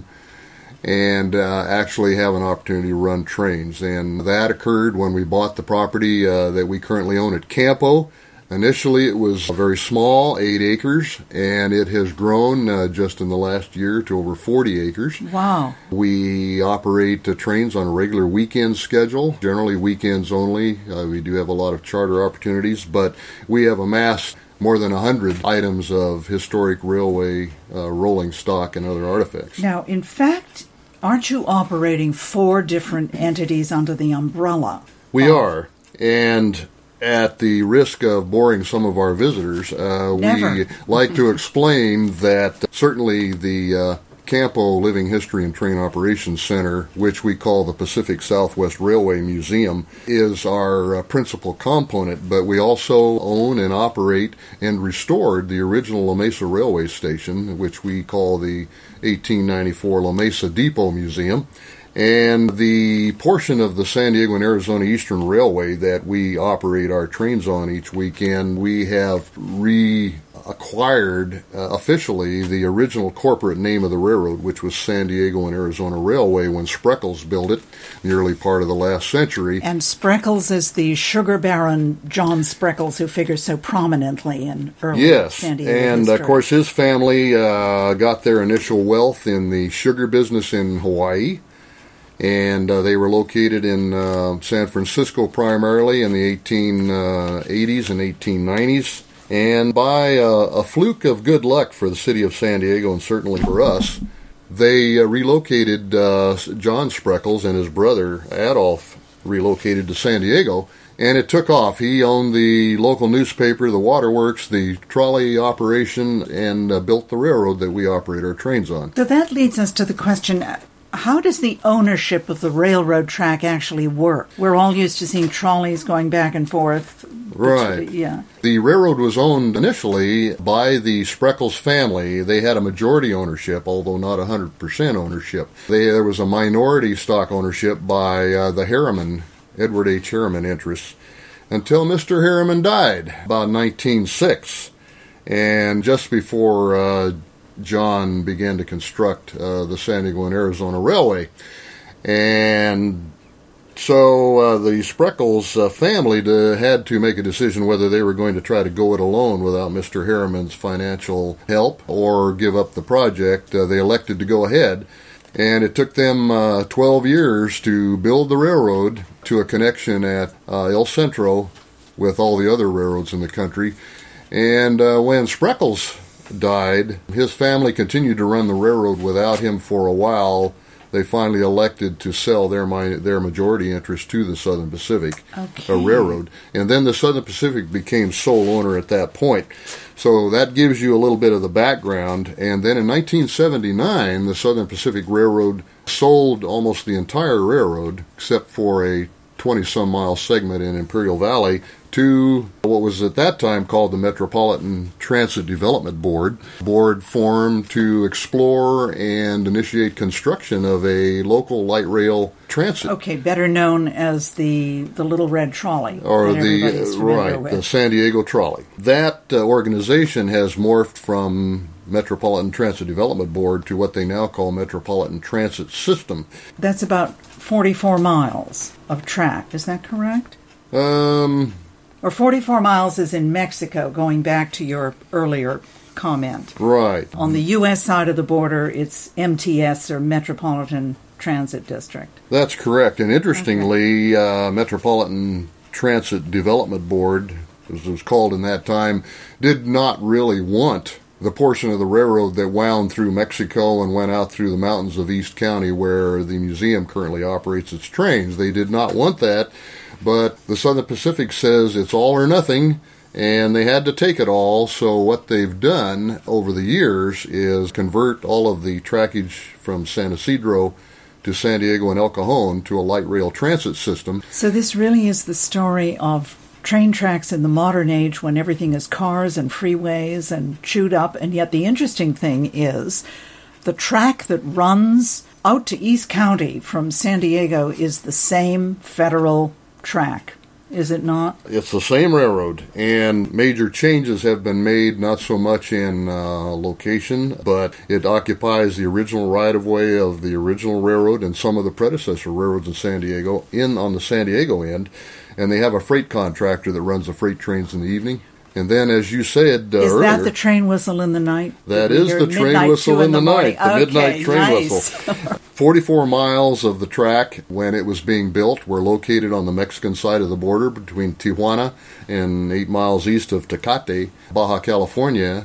and uh, actually have an opportunity to run trains. And that occurred when we bought the property uh, that we currently own at Campo. Initially, it was very small, eight acres, and it has grown uh, just in the last year to over forty acres. Wow. We operate uh, trains on a regular weekend schedule, generally weekends only. Uh, we do have a lot of charter opportunities, but we have amassed more than one hundred items of historic railway uh, rolling stock and other artifacts. Now, in fact, aren't you operating four different entities under the umbrella? We of- are, and at the risk of boring some of our visitors, uh, we like to explain that certainly the uh, Campo Living History and Train Operations Center, which we call the Pacific Southwest Railway Museum, is our uh, principal component, but we also own and operate and restored the original La Mesa Railway Station, which we call the eighteen ninety-four La Mesa Depot Museum, and the portion of the San Diego and Arizona Eastern Railway that we operate our trains on each weekend. We have re acquired uh, officially the original corporate name of the railroad, which was San Diego and Arizona Railway, when Spreckels built it in the early part of the last century. And Spreckels is the sugar baron John Spreckels, who figures so prominently in early yes, San Diego and history. of course his family uh, got their initial wealth in the sugar business in Hawaii, and uh, they were located in uh, San Francisco primarily in the eighteen eighties and eighteen nineties. And by uh, a fluke of good luck for the city of San Diego, and certainly for us, they uh, relocated uh, John Spreckels, and his brother Adolf relocated to San Diego, and it took off. He owned the local newspaper, the waterworks, the trolley operation, and uh, built the railroad that we operate our trains on. So that leads us to the question, how does the ownership of the railroad track actually work? We're all used to seeing trolleys going back and forth. Right. Yeah. The railroad was owned initially by the Spreckels family. They had a majority ownership, although not one hundred percent ownership. They, there was a minority stock ownership by uh, the Harriman, Edward H. Harriman interests, until Mister Harriman died about nineteen oh six. And just before uh, John began to construct uh, the San Diego and Arizona Railway. And so uh, the Spreckels uh, family to, had to make a decision whether they were going to try to go it alone without Mister Harriman's financial help or give up the project. Uh, they elected to go ahead, and it took them uh, twelve years to build the railroad to a connection at uh, El Centro with all the other railroads in the country. And uh, when Spreckels died, his family continued to run the railroad without him for a while. They finally elected to sell their their majority interest to the Southern Pacific okay. a Railroad. And then the Southern Pacific became sole owner at that point. So that gives you a little bit of the background. And then in nineteen seventy-nine, the Southern Pacific Railroad sold almost the entire railroad, except for a twenty-some mile segment in Imperial Valley, to what was at that time called the Metropolitan Transit Development Board. Board formed to explore and initiate construction of a local light rail transit. Okay, better known as the the Little Red Trolley. Or the, uh, right, with. the San Diego Trolley. That uh, organization has morphed from Metropolitan Transit Development Board to what they now call Metropolitan Transit System. That's about forty-four miles of track, is that correct? Um... Or forty-four miles is in Mexico, going back to your earlier comment. Right. On the U S side of the border, it's M T S, or Metropolitan Transit District. That's correct. And interestingly, okay. uh, Metropolitan Transit Development Board, as it was called in that time, did not really want the portion of the railroad that wound through Mexico and went out through the mountains of East County where the museum currently operates its trains. They did not want that, but the Southern Pacific says it's all or nothing, and they had to take it all. So what they've done over the years is convert all of the trackage from San Isidro to San Diego and El Cajon to a light rail transit system. So this really is the story of train tracks in the modern age when everything is cars and freeways and chewed up, and yet the interesting thing is the track that runs out to East County from San Diego is the same federal track, is it not? It's the same railroad, and major changes have been made, not so much in uh, location, but it occupies the original right-of-way of the original railroad and some of the predecessor railroads in San Diego in on the San Diego end. And they have a freight contractor that runs the freight trains in the evening. And then, as you said uh, is earlier... Is that the train whistle in the night? That is the train whistle in the, in the night, the okay, midnight train nice. whistle. forty-four miles of the track, when it was being built, were located on the Mexican side of the border between Tijuana and eight miles east of Tecate, Baja California,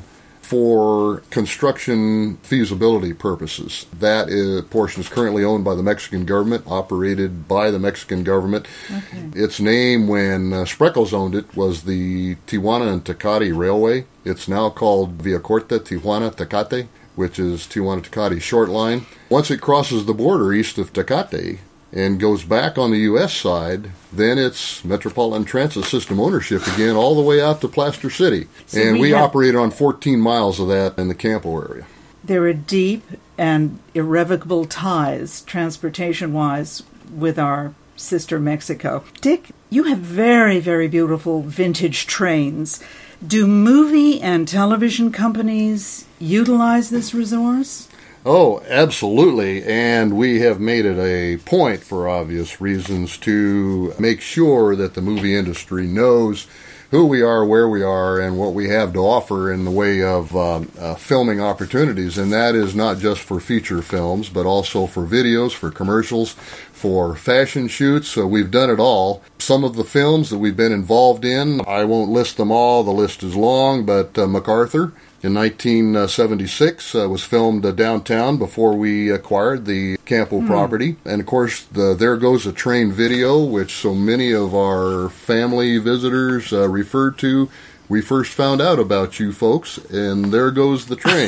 for construction feasibility purposes. That is, portion is currently owned by the Mexican government, operated by the Mexican government. Okay. Its name, when uh, Spreckels owned it, was the Tijuana and Tecate Railway. It's now called Via Corta Tijuana Tecate, which is Tijuana Tecate short line. Once it crosses the border east of Tecate and goes back on the U S side, then it's Metropolitan Transit System ownership again, all the way out to Plaster City. So and we, we have, operate on fourteen miles of that in the Campo area. There are deep and irrevocable ties, transportation-wise, with our sister Mexico. Dick, you have very, very beautiful vintage trains. Do movie and television companies utilize this resource? Oh, absolutely, and we have made it a point, for obvious reasons, to make sure that the movie industry knows who we are, where we are, and what we have to offer in the way of uh, uh, filming opportunities. And that is not just for feature films, but also for videos, for commercials, for fashion shoots. So we've done it all. Some of the films that we've been involved in, I won't list them all, the list is long, but uh, MacArthur in nineteen seventy-six uh, was filmed uh, downtown before we acquired the Campo mm. property. And of course, the There Goes a Train video, which so many of our family visitors uh, referred to. We first found out about you folks, and there goes the train.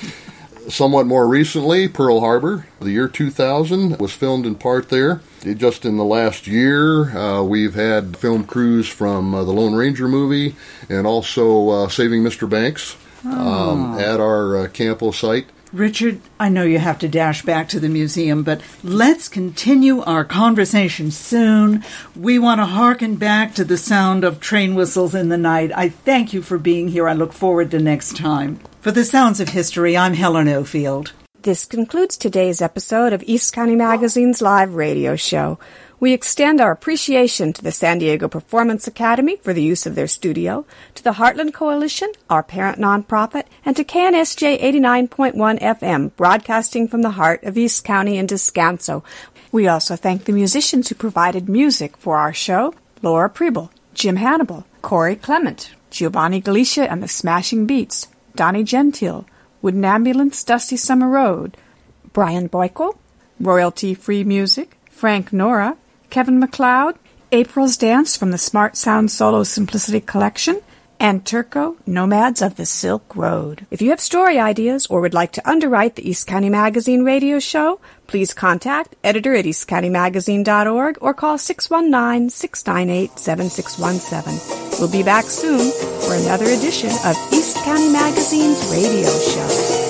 Somewhat more recently, Pearl Harbor, the year two thousand, was filmed in part there. Just in the last year, uh, we've had film crews from uh, the Lone Ranger movie and also uh, Saving Mister Banks. Oh. Um, at our uh, Campo site. Richard, I know you have to dash back to the museum, but let's continue our conversation soon. We want to hearken back to the sound of train whistles in the night. I thank you for being here. I look forward to next time. For the Sounds of History, I'm Helen Ofield. This concludes today's episode of East County Magazine's live radio show. We extend our appreciation to the San Diego Performance Academy for the use of their studio, to the Heartland Coalition, our parent nonprofit, and to K N S J eighty-nine point one F M, broadcasting from the heart of East County and Descanso. We also thank the musicians who provided music for our show: Laura Preble, Jim Hannibal, Corey Clement, Giovanni Galicia and the Smashing Beats, Donnie Gentile, Wooden Ambulance, Dusty Summer Road, Brian Boyko, royalty-free music, Frank Nora, Kevin MacLeod, April's Dance from the Smart Sound Solo Simplicity Collection, and Turco, Nomads of the Silk Road. If you have story ideas or would like to underwrite the East County Magazine radio show, please contact editor at east county magazine dot org or call six one nine, six nine eight, seven six one seven. We'll be back soon for another edition of East County Magazine's radio show.